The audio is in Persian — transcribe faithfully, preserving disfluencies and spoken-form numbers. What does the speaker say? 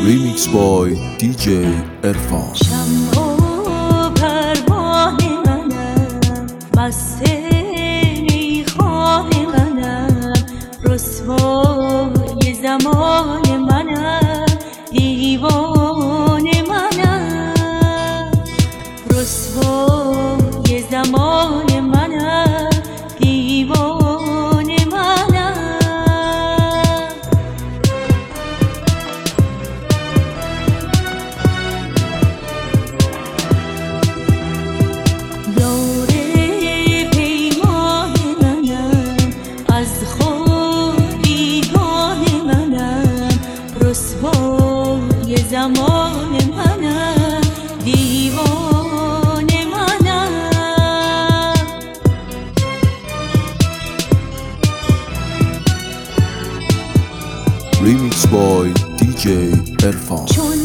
Remix boy دی جی عرفان. شمع و پروانه منم، مست میخوان منم، رسوای زمان منم، دیوانه منم، رسوای زمان منم، دیوانه منم. یار پیمان منم، از خود بیگانه منم، رسوای زمان منم، دیوانه منم. Remix boy دی جی عرفان. چون